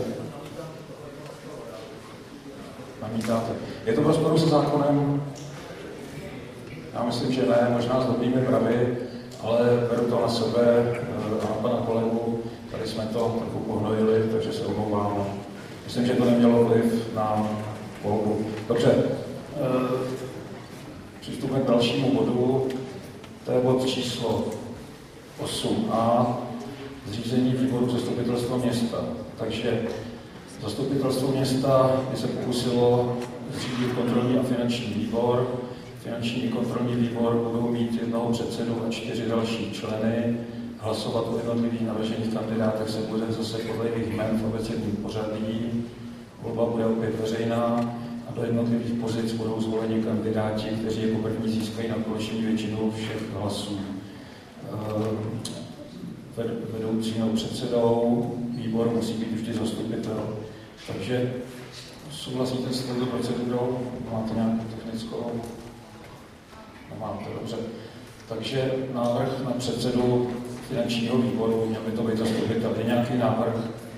Namítáte. Je to v rozporu se zákonem? Já myslím, že ne, možná s dobrými pravy, ale beru to na sebe a na pana kolegu. Tady jsme to trochu pohnojili, takže se omlouváme. Myslím, že to nemělo vliv na volbu. Dobře, přistupujeme k dalšímu bodu. To je bod číslo osm a zřízení výboru zastupitelstva města. Takže zastupitelstvo města by se pokusilo zřídit kontrolní a finanční výbor. Finanční i kontrolní výbor budou mít jednoho předsedu a čtyři další členy. Hlasovat o jednotlivých navržených kandidátech se bude zase podle jejich jmen v abecedním pořadí. Volba bude opět veřejná a do jednotlivých pozic budou zvoleni kandidáti, kteří jako první získají nadpoloviční většinu všech hlasů. Vedoucí nebo předsedou výboru musí být vždy zastupitel. Takže souhlasíte s touto procedurou? Máte nějakou technickou? Nemáte, dobře. Takže návrh na předsedu finančního výboru, měl by to být zastupitel. Je nějaký návrh?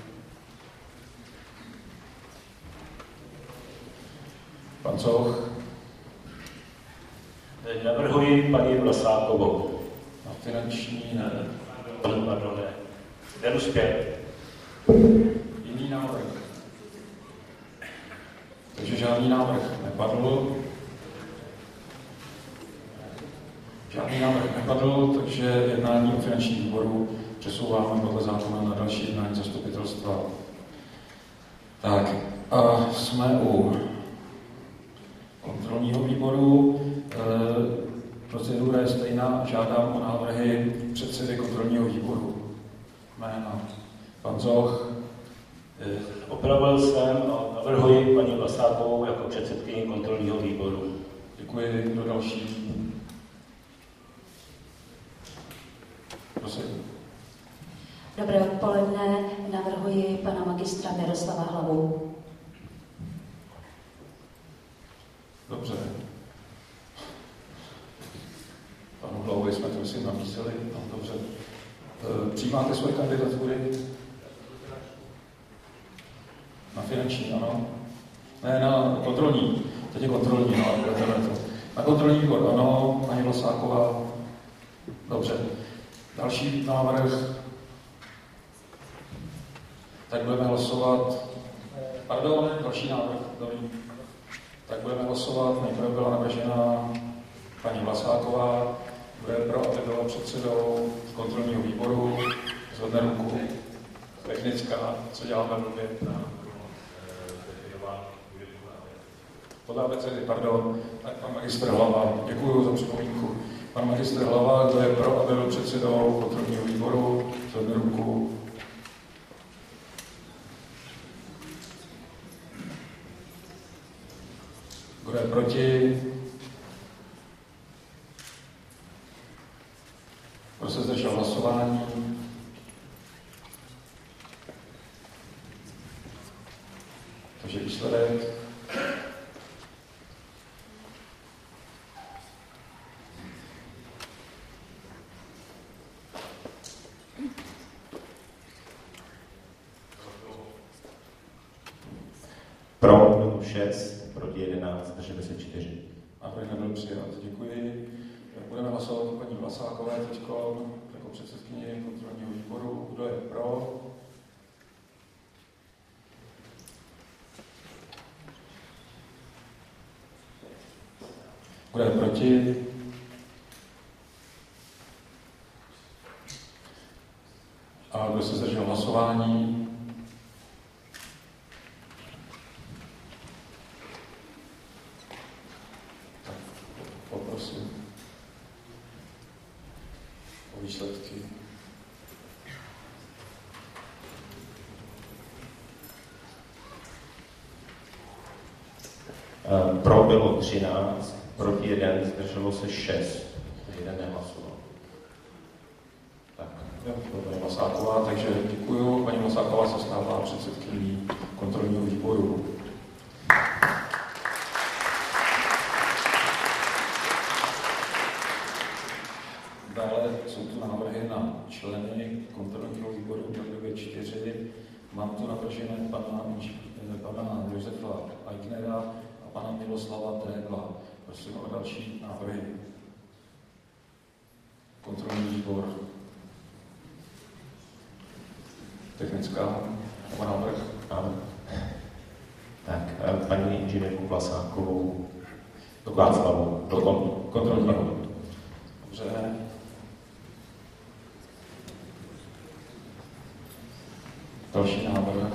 Pan Coch? Navrhuji paní Vlasákovou. finanční ne. Pardon, ne. Beru zpět. Jiný návrh. Takže žádný návrh nepadl. Žádný návrh nepadl, takže jednání o finančním výboru přesouváme podle zákona na další jednání zastupitelstva. Tak, a jsme u kontrolního výboru. E, procedura je stejná, žádám o návrhy předsedy kontrolního výboru. Jména pan Zoch. E, opravil jsem a navrhuji paní Vlasákovou jako předsedkyni kontrolního výboru. Děkuji. Kdo další? Prosím. Dobré odpoledne, navrhuji pana magistra Miroslava Hlavu. Dobře. Panu Hlavovi jsme to myslím nabízeli. No, dobře. E, přijímáte svoje kandidatury? Na finanční, ano. Ne, na kontrolní. Teď je kontrolní, no, to. Na kontrolní výbor, ano, paní Vlasáková. Dobře. Další návrh. Tak budeme hlasovat. Pardon, další návrh. Dobrý. Tak budeme hlasovat. Nejprve byla navržena paní Vlasáková. Kdo je pro, aby byla předsedou kontrolního výboru? Zvedne ruku. Technická. Co děláme mluvě? Podle abecedy, pardon. Tak pan magistr Hlava. Děkuji za připomínku. Pan magistr Hlava, kdo je pro, aby byl předsedou kontrolního výboru? Zvedne ruku. Kdo je proti? Kdo se zdržel hlasování? Takže výsledek. Pro bylo šest, proti jedenáct, zdrželi se čtyři. Návrh nebyl přijat. Děkuji. Budeme hlasovat o paní Vlasákové teď jako předsedkyni kontrolního výboru. Kdo je pro? Kdo je proti? A kdo se zdržel hlasování? Tak, poprosím o výsledky. Pro bylo třináct, proti jeden, zdrželo se šest. Jeden nehlasoval. Tak. Jo, paní Vlasáková, takže děkuju. Paní Vlasáková se stává předsedkyní kontrolního výboru. Dále jsou tu návrhy na členy kontrolního výboru v čtyři. Mám tu navržené pana, pana Josefa Eignera a pana Miloslava Trégla. Prosím o další návrhy. Kontrolní výbor. Technická nebo návrh? Ano. Tak, paní inženýrku Vlasákovou do Václavu, do kontrolního. Dobře. Další návrh.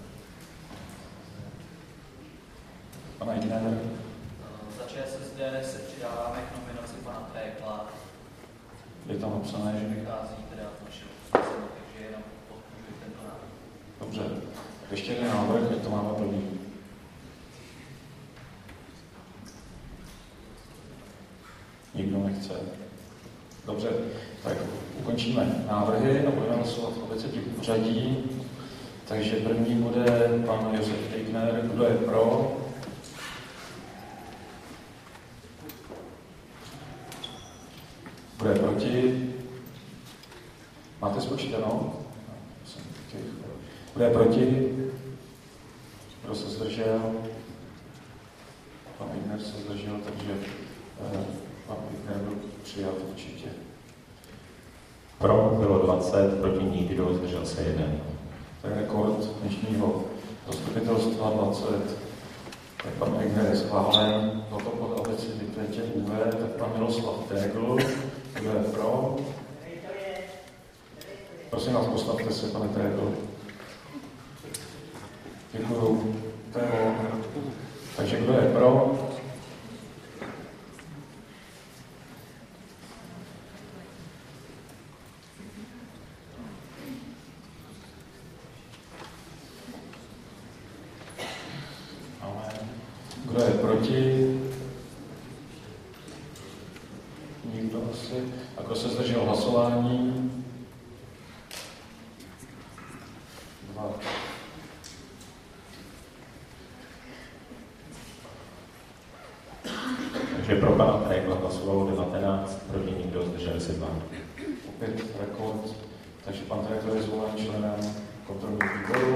Pana Eigner. Za ČSSD se přidáváme k nominaci pana Trégla. Je tam napsané, že vychází teda z našeho usnesení, takže jenom podporuji tento návrh. Dobře. Ještě jeden návrh, jak to máme plný. Nikdo nechce. Dobře, tak ukončíme návrhy a budeme hlasovat v abecedě pořadí. Takže první bude pan Josef Eigner. Kdo je pro? Kdo je proti? Máte spočítanou? Kdo je proti? Kdo se zdržel? Pan Eigner se zdržel, takže eh, pan Eigner byl přijat určitě. Pro bylo dvacet, proti nikdo, zdržel se jeden. To je rekord dnešního zastupitelstva dvacet. Tak pan Egner je schválen, toto pod abecedy Květě U V, tak pan Miroslav Tégl, kdo je pro? Prosím vás, postavte se, pane Tégl. Děkuju. Tégl. Takže kdo je pro? Kdo je proti? Nikdo asi. A kdo se zdržel hlasování? Dva. Takže pro pana Tregla hlasovalo devatenáct, proti nikdo, zdrželi se dva. Opět rekord. Takže pan Tregl je zvolen členem kontrolního výboru.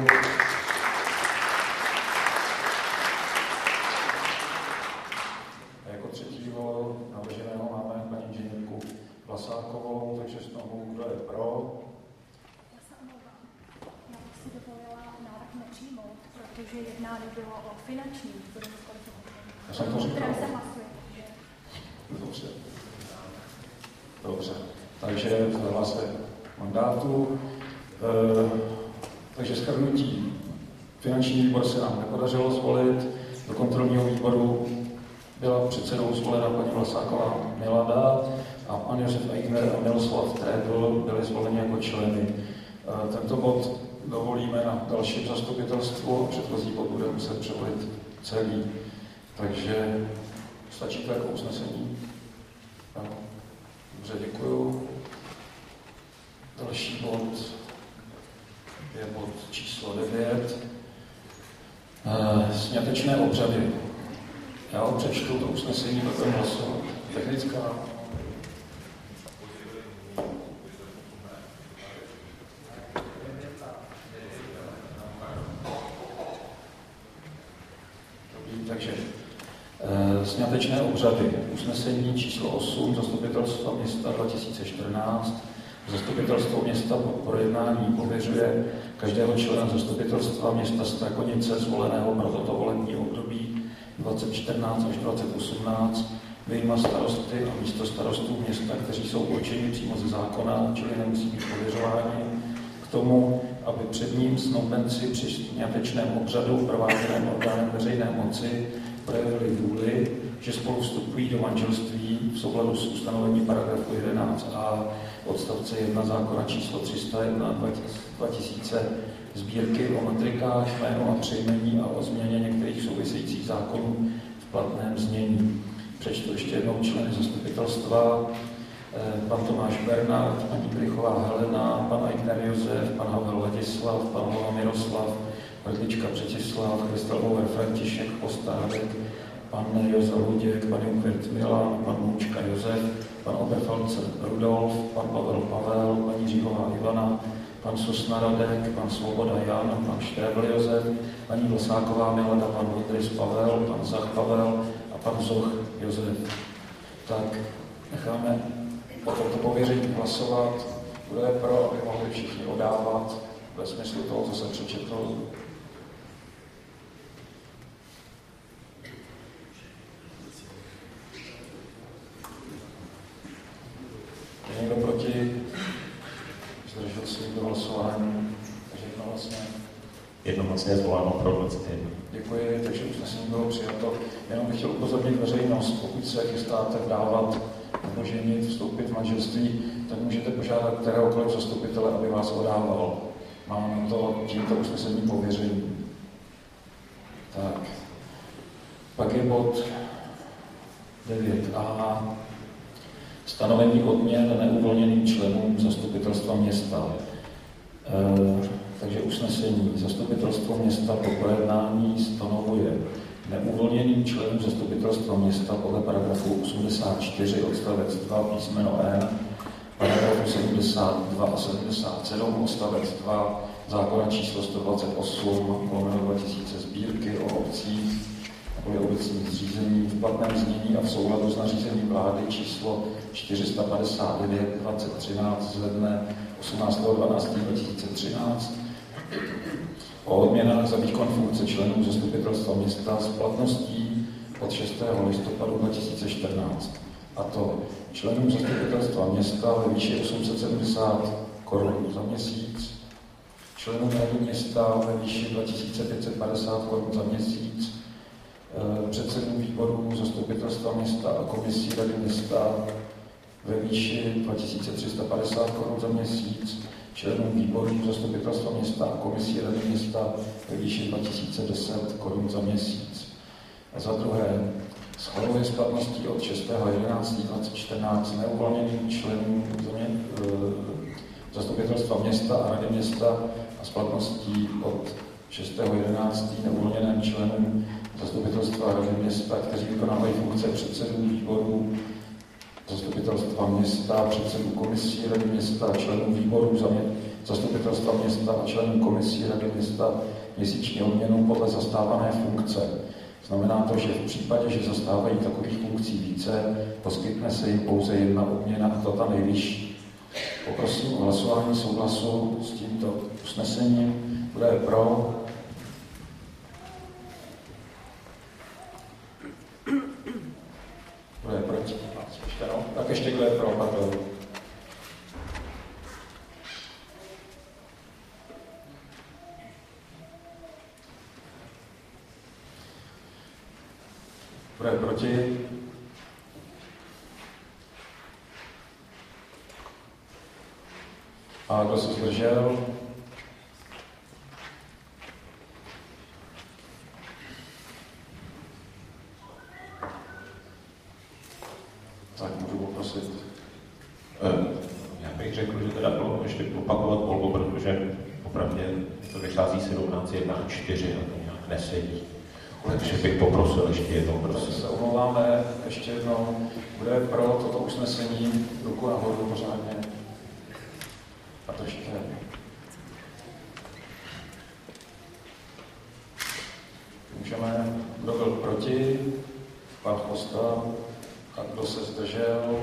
Jako třetího navrženého máme paní inženýrku Vlasákovou, takže znovu, kdo je pro? Já se omlouvám. Já bych si dovolila návrh nepřijmout, protože jednání bylo o finančním výboru. Já jsem to říkal. Se hlasuje, takže... Dobře. Dobře. Takže vzdala se mandátu. E, takže shrnutí. Finanční výbor se nám nepodařilo zvolit. Do kontrolního výboru byla předsedou zvolena paní Vlasáková Milada a pan Josef Eigner a Miroslav Tregl byli zvoleni jako členy. Tento bod dovolíme na dalším zastupitelstvu a předchozí bod bude muset převolit celý. Takže stačí to jako usnesení? Dobře, děkuju. Další bod je bod číslo devět. Sňatečné obřady. Já vám přečtu to usnesení do toho hlasu. Technická. Dobrý, takže e, sňatečné obřady. Usnesení číslo osm Zastupitelstva města dva tisíce čtrnáct. Zastupitelstvo města po projednání pověřuje každého člena zastupitelstva města Strakonice zvoleného pro toto volební období dvacet čtrnáct až dvacet osmnáct, vyjma starosty a místo starostů města, kteří jsou určeni přímo ze zákona, čili nemusí být pověřováni, k tomu, aby před ním snoubenci při sňatečném obřadu prováděném orgánem veřejné moci projevili vůli, že spolu vstupují do manželství v souladu s ustanovením paragrafu jedenáct a odstavce jedna zákona číslo tři sta jedna dva tisíce sbírky o matrikách, jméno a přejmení a o změně některých souvisejících zákonů v platném znění. Přečtu ještě jednou členy zastupitelstva. Pan Tomáš Bernard, paní Krychová Helena, pan Eigner Josef, pan Havel Ladislav, pan Hlava Miroslav, Hrdlička Břetislav, Kristalbauer František, Postádek, pan Josef Luděk, pan Junkert Milan, pan Moučka Josef, pan Oberfalcer Rudolf, pan Pavel Pavel, paní Říhová Ivana, pan Sosna Radek, pan Svoboda Jan, pan Štébl Josef, paní Vlasáková Milada, pan Vondrys Pavel, pan Zach Pavel a pan Zoch Josef. Tak necháme o tomto pověření hlasovat. Kdo je pro, aby mohli všichni odávat ve smyslu toho, co jsem přečetl. Je někdo proti? Zdržel se někdo hlasování? Takže jednohlasně. Jednohlasně zvoláno pro dvacet jedna. Děkuji, takže usnesení bylo přijato. Jenom bych chtěl upozornit veřejnost, pokud se chystáte vdávat nebo ženit, vstoupit v manželství, tak můžete požádat kteréhokoliv zastupitele, aby vás odával. Mám na to tímto usnesení pověření. Tak. Pak je bod devět a stanovení odměn neuvolněným členům zastupitelstva města. E, takže usnesení zastupitelstvo města po projednání stanovuje neuvolněným členům zastupitelstva města podle paragrafu osmdesát čtyři odstavec dva písmeno N, paragrafu sedmdesát dva a sedmdesát sedm odstavec dva zákona číslo sto dvacet osm lomeno dva tisíce sbírky o obcích školy obecních zřízení v platném znění a v souladu s nařízením vlády číslo čtyři sta padesát devět dvacet třináct ze dne osmnáctého dvanáctého dva tisíce třináct o odměnách za výkon funkce členů zastupitelstva města s platností od šestého listopadu dva tisíce čtrnáct. A to členům zastupitelstva města ve výši osm set sedmdesát korun za měsíc, členům rady města ve výši dva tisíce pět set padesát korun za měsíc, předsedům výborů zastupitelstva města a komisí rady města ve výši dva tisíce tři sta padesát korun za měsíc, členům výborů zastupitelstva města a komisí rady města ve výši dva tisíce deset korun za měsíc. A za druhé, schvaluje s platností od šestého jedenáctého dva tisíce čtrnáct neuvolněným členům zastupitelstva města a rady města a s platností od šestého jedenáctého neuvolněným členům zastupitelstva rady města, kteří vykonávají funkce předsedů výborů zastupitelstva města, předsedů komisí rady města, členů výborů za mě, zastupitelstva města a členů komisí rady města měsíční odměnu podle zastávané funkce. Znamená to, že v případě, že zastávají takových funkcí více, poskytne se jim pouze jedna odměna, a to ta nejvyšší. Poprosím o hlasování souhlasu s tímto usnesením. Kdo je pro? Kdo je proti? Ještě no? Tak ještě kdo je pro? Pardon. Kdo je proti? A kdo se zdržel? Tak můžu poprosit. Já bych řekl, že teda bylo ještě opakovat volbu, protože opravdu to vychází sedmnáct jedna a čtyři a to nějak nesedí. Takže bych poprosil ještě jednou, prosím. Se omlouváme ještě jednou. Kdo je pro toto usnesení? Ruku nahoru pořádně. A to ještě. Můžeme, kdo byl proti? Pan Chvosta. A kdo se zdržel?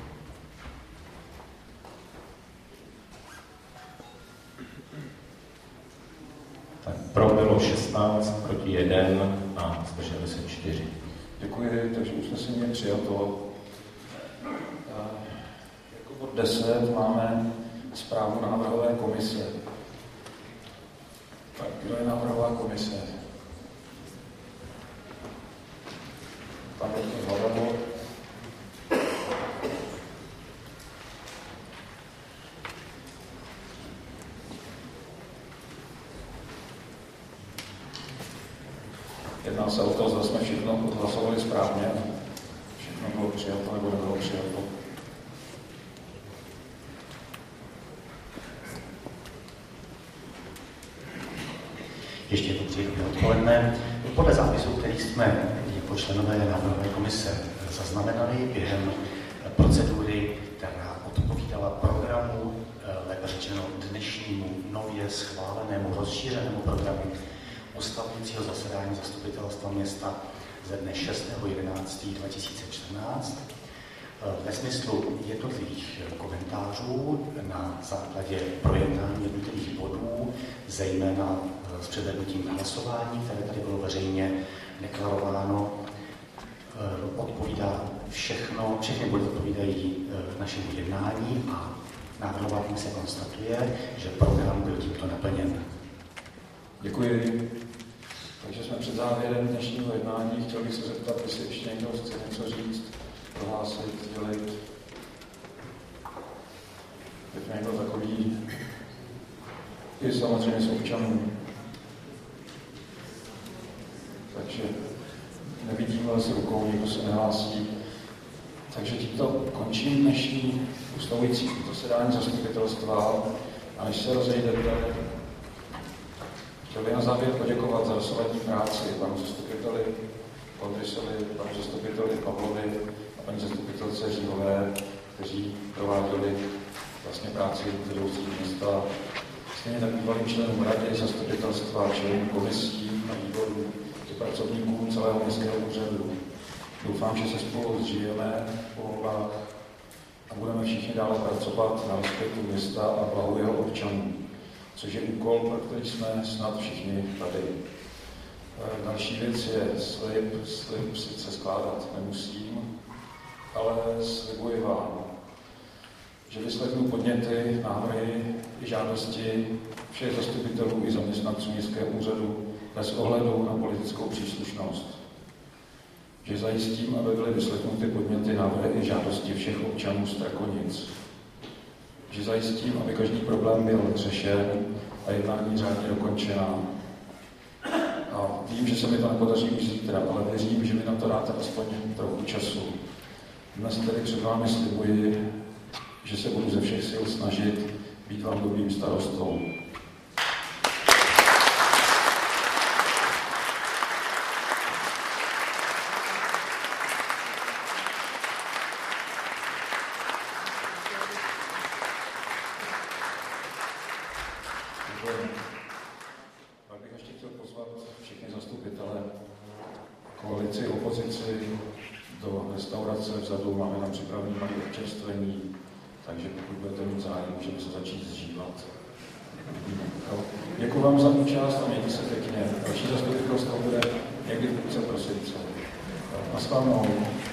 Tak pro bylo šestnáct, proti jeden a zdrželi se čtyři. Děkuji, takže usnesení je přijato. Jako bod deset máme zprávu návrhové komise. Tak kdo je návrhová komise? Pan doktor Hladovo. Jedná se o to, zda jsme všechno odhlasovali správně. Všechno bylo přijato nebo nebylo přijato. Ještě jednou příjemné odpoledne. Podle zápisu, který jsme jako členové návrhové komise zaznamenali během procedury, která odpovídala programu, lépe řečeno dnešnímu nově schválenému rozšířenému programu ustavujícího zasedání zastupitelstva města ze dne šestého jedenáctého dva tisíce čtrnáct ve smyslu jednotlivých komentářů na základě projednání jednotlivých bodů, zejména s přehlédnutím na hlasování, které tady bylo veřejně deklarováno, odpovídá všechno, všechny body odpovídají našemu jednání a návrhová komise konstatuje, že program byl tímto naplněn. Děkuji. Takže jsme před závěrem dnešního jednání. Chtěl bych se zeptat, jestli ještě někdo chce něco říct, prohlásit, sdělit. Teď někdo takový i samozřejmě s občanů. Takže nevidím ale se rukou, nikdo se nehlásí. Takže tímto končím dnešní ustavující zasedání zastupitelstva. A než se rozejdete, chtěl bych na závěr poděkovat za dosavadní práci panu zastupiteli Kondrysovi, panu zastupiteli Pavlovi a paní zastupitelce Říhové, kteří prováděli vlastně práci vedoucí města. Stejně tak bývalým členům rady, zastupitelstva, členům komisí a výborů prostě pracovníků celého městského úřadu. Doufám, že se spolu zžijeme po volbách a budeme všichni dále pracovat na respektu města a blahu jeho občanů, což je úkol, pro který jsme snad všichni tady. Další věc je slib. Slib sice skládat nemusím, ale slibuji vám, že vyslechnu podněty, návrhy i žádosti všech zastupitelů i zaměstnanců městského úřadu bez ohledu na politickou příslušnost. Že zajistím, aby byly vyslechnuty podněty, návrhy i žádosti všech občanů Strakonic. Že zajistím, aby každý problém byl řešen a jednání řádně dokončená. A vím, že se mi to nepodaří už zítra, ale věřím, že mi na to dáte aspoň trochu času. Dnes tedy před vámi slibuji, že se budu ze všech sil snažit být vám dobrým starostou. Pak bych ještě chtěl pozvat všechny zastupitele, koalici, opozici, do restaurace vzadu, máme tam připravený malý občerstvení, takže pokud budete mít zájem, můžeme se začít zžívat. Děkuji vám za účast a mějte se pěkně. Další zastupitelstvo bude někdy v půlce prosince. Naschledanou.